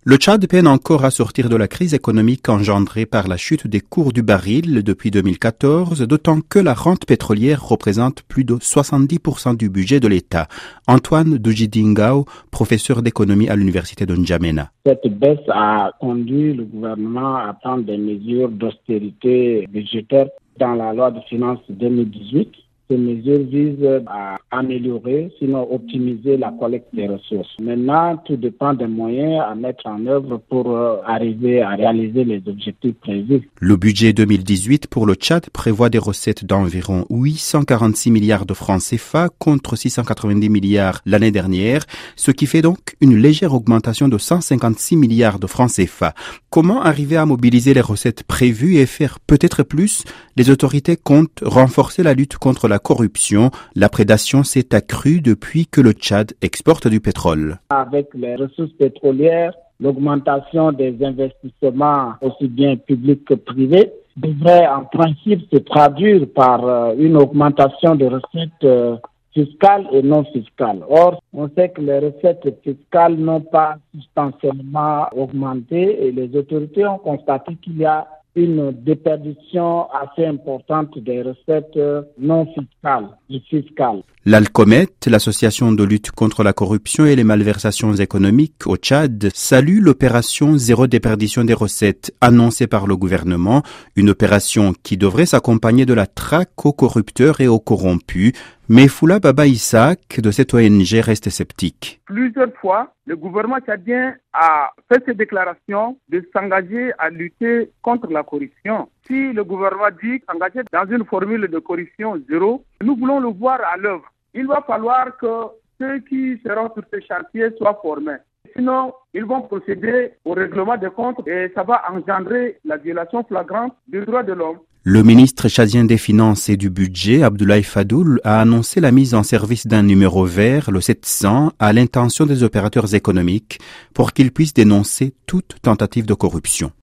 Le Tchad peine encore à sortir de la crise économique engendrée par la chute des cours du baril depuis 2014, d'autant que la rente pétrolière représente plus de 70% du budget de l'État. Antoine Doujidingao, professeur d'économie à l'université de N'Djamena. Cette baisse a conduit le gouvernement à prendre des mesures d'austérité budgétaire dans la loi de finances 2018. Ces mesures visent à améliorer, sinon optimiser la collecte des ressources. Maintenant, tout dépend des moyens à mettre en œuvre pour arriver à réaliser les objectifs prévus. Le budget 2018 pour le Tchad prévoit des recettes d'environ 846 milliards de francs CFA contre 690 milliards l'année dernière, ce qui fait donc une légère augmentation de 156 milliards de francs CFA. Comment arriver à mobiliser les recettes prévues et faire peut-être plus? Les autorités comptent renforcer la lutte contre la corruption. La prédation s'est accrue depuis que le Tchad exporte du pétrole. Avec les ressources pétrolières, l'augmentation des investissements aussi bien publics que privés devrait en principe se traduire par une augmentation des recettes fiscales et non fiscales. Or, on sait que les recettes fiscales n'ont pas substantiellement augmenté et les autorités ont constaté qu'il y a une déperdition assez importante des recettes non fiscales et fiscales. L'Alcomet, l'association de lutte contre la corruption et les malversations économiques au Tchad, salue l'opération Zéro déperdition des recettes annoncée par le gouvernement, une opération qui devrait s'accompagner de la traque aux corrupteurs et aux corrompus. Mais Foula Baba Isaac de cette ONG reste sceptique. Plusieurs fois, le gouvernement tchadien a fait ces déclarations de s'engager à lutter contre la corruption. Si le gouvernement dit s'engager dans une formule de corruption zéro, nous voulons le voir à l'œuvre. Il va falloir que ceux qui seront sur ce chantier soient formés. Sinon, ils vont procéder au règlement des comptes et ça va engendrer la violation flagrante des droits de l'homme. Le ministre tchadien des Finances et du Budget, Abdoulaye Fadoul, a annoncé la mise en service d'un numéro vert, le 700, à l'intention des opérateurs économiques pour qu'ils puissent dénoncer toute tentative de corruption.